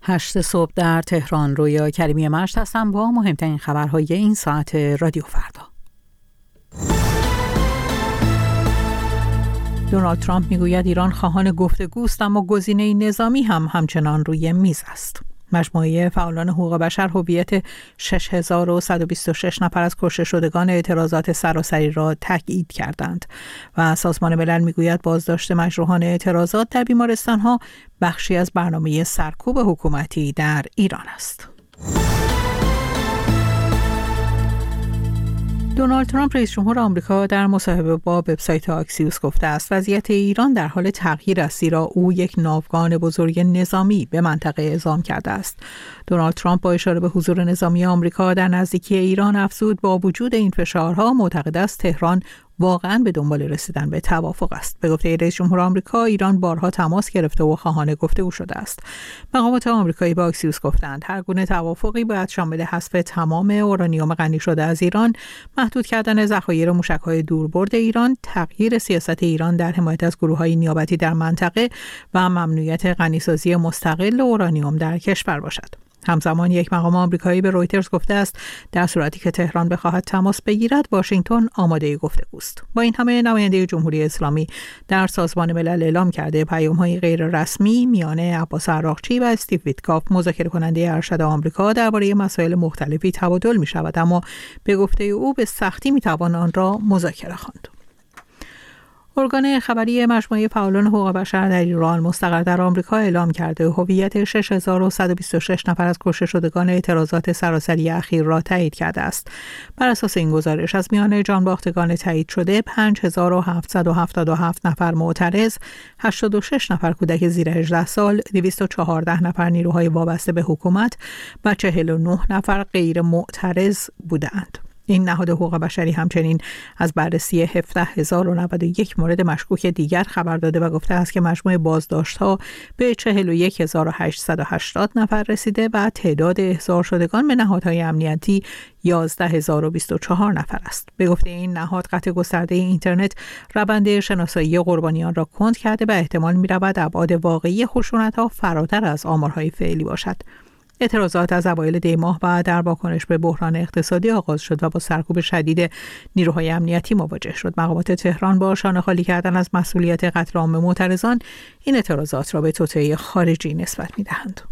8 صبح در تهران. رویا کریمی مشت هستم با مهمترین خبرهای این ساعت رادیو فردا. دونالد ترامپ میگوید ایران خواهان گفتگوست، اما گزینه نظامی هم همچنان روی میز است. مجموعه فعالان حقوق بشر هویت 6126 نفر از کشته شدگان اعتراضات سراسری را تایید کردند و سازمان ملل میگوید بازداشت مجروحان اعتراضات در بیمارستان‌ها بخشی از برنامه سرکوب حکومتی در ایران است. دونالد ترامپ رئیس جمهور آمریکا در مصاحبه با وبسایت آکسیوس گفته است وضعیت ایران در حال تغییر است، زیرا او یک ناوگان بزرگ نظامی به منطقه اعزام کرده است. دونالد ترامپ با اشاره به حضور نظامی آمریکا در نزدیکی ایران افزود با وجود این فشارها معتقد است تهران واقعاً به دنبال رسیدن به توافق است. به گفته رئیس جمهور آمریکا ایران بارها تماس گرفته و خواهان گفتگو شده است. مقامات آمریکایی به آکسیوس گفتند هر گونه توافقی باید شامل حذف تمام اورانیوم غنی شده از ایران، محدود کردن ذخایر موشک‌های دوربرد ایران، تغییر سیاست ایران در حمایت از گروه‌های نیابتی در منطقه و ممنوعیت غنیسازی مستقل اورانیوم در کشور باشد. همزمان یک مقام آمریکایی به رویترز گفته است در صورتی که تهران بخواهد تماس بگیرد واشنگتن آماده گفتگوست. با این همه نماینده جمهوری اسلامی در سازمان ملل اعلام کرده پیام‌های غیر رسمی میان عباس عراقچی و استیو ویتکاف مذاکره کننده ارشد آمریکا درباره مسائل مختلفی تبادل می‌شود، اما به گفته او به سختی می‌توان آن را مذاکره خواند. ارگان خبری مجموعه فعالان حقوق بشر در ایران مستقر در آمریکا اعلام کرده هویت 6126 نفر از کشته شدگان اعتراضات سراسری اخیر را تایید کرده است. بر اساس این گزارش از میان جانباختگان تایید شده 5777 نفر معترض، 86 نفر کودک زیر 18 سال، 214 نفر نیروهای وابسته به حکومت و 49 نفر غیر معترض بودند. این نهاد حقوق بشری همچنین از بررسی 17091 مورد مشکوک دیگر خبر داده و گفته است که مجموع بازداشت‌ها به 41880 نفر رسیده و تعداد احضار شدگان به نهادهای امنیتی 11024 نفر است. به گفته این نهاد قطع گسترده اینترنت روند شناسایی قربانیان را کند کرده و احتمال می‌رود ابعاد واقعی خشونت‌ها فراتر از آمارهای فعلی باشد. اعتراضات از اوایل دی ماه و در واکنش به بحران اقتصادی آغاز شد و با سرکوب شدید نیروهای امنیتی مواجه شد. مقامات تهران با شانه خالی کردن از مسئولیت قتل عام معترضان این اعتراضات را به توطئه خارجی نسبت می‌دهند.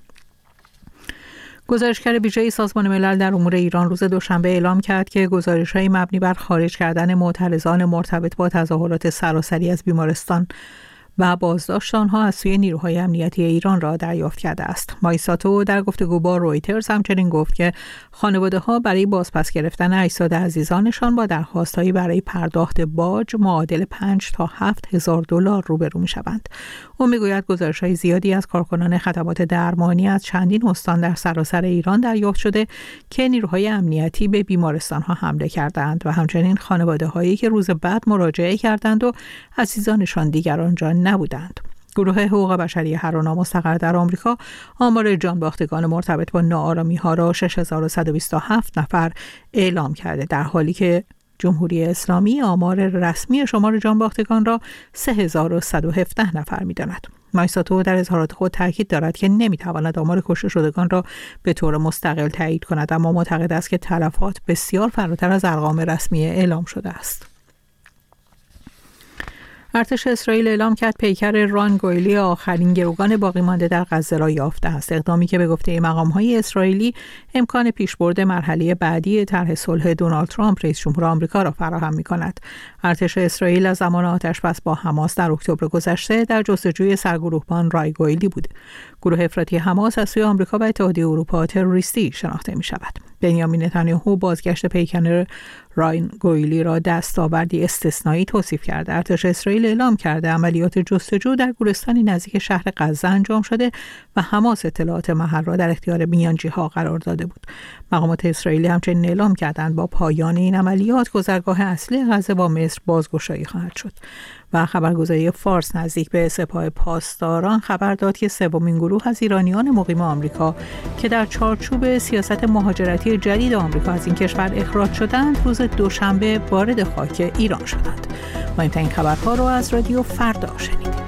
گزارشگر ویژه سازمان ملل در امور ایران روز دوشنبه اعلام کرد که گزارش‌های مبنی بر خارج کردن معترضان مرتبط با تظاهرات سراسری از بیمارستان و بازداشت آنها از سوی نیروهای امنیتی ایران را دریافت کرده است. مایساتو در گفتگو با رویترز همچنین گفت که خانواده‌ها برای بازپس گرفتن اجساد عزیزانشان با درخواست‌هایی برای پرداخت باج معادل 5 تا 7 هزار دلار روبرو می‌شوند. او می‌گوید گزارش‌های زیادی از کارکنان خدمات درمانی از چندین استان در سراسر ایران دریافت شده که نیروهای امنیتی به بیمارستان‌ها حمله کردند و همچنین خانواده‌هایی که روز بعد مراجعه کردند و عزیزانشان دیگر آنجا نبودند. گروه حقوق بشری هرانا مستقر در آمریکا آمار جانباختگان مرتبط با ناآرامی‌ها را 6127 نفر اعلام کرده، در حالی که جمهوری اسلامی آمار رسمی شمار جانباختگان را 3117 نفر می‌داند. مایساتو در اظهارات خود تاکید دارد که نمی‌تواند آمار کشته شدگان را به طور مستقل تایید کند، اما معتقد است که تلفات بسیار فراتر از ارقام رسمی اعلام شده است. ارتش اسرائیل اعلام کرد پیکر ران گویلی آخرین گروگان باقی مانده در غزه را یافته است، اقدامی که به گفته مقام‌های اسرائیلی امکان پیشبرد مرحله بعدی طرح صلح دونالد ترامپ رئیس جمهور آمریکا را فراهم می‌کند. ارتش اسرائیل از زمان آتش‌بس با حماس در اکتبر گذشته در جستجوی سرگروهبان رای گویلی بود. گروه افراطی حماس از سوی آمریکا و اتحادیه اروپا تروریستی شناخته می‌شود. بنیامین نتانیاهو بازگشت پیکر ران گویلی را دستاوردی استثنایی توصیف کرده. ارتش اسرائیل اعلام کرده عملیات جستجو در گورستانی نزدیک شهر غزه انجام شده و حماس اطلاعات محل را در اختیار میانجی‌ها قرار داده بود. مقامات اسرائیلی همچنین اعلام کردند با پایان این عملیات گذرگاه اصلی غزه با مصر بازگشایی خواهد شد. و خبرگزاری فارس نزدیک به سپاه پاسداران خبر داد که سومین گروه از ایرانیان مقیم آمریکا که در چارچوب سیاست مهاجرتی جدید آمریکا از این کشور اخراج شدند روز دوشنبه وارد خاک ایران شدند. ما این خبرها رو از رادیو فردا شنیدید.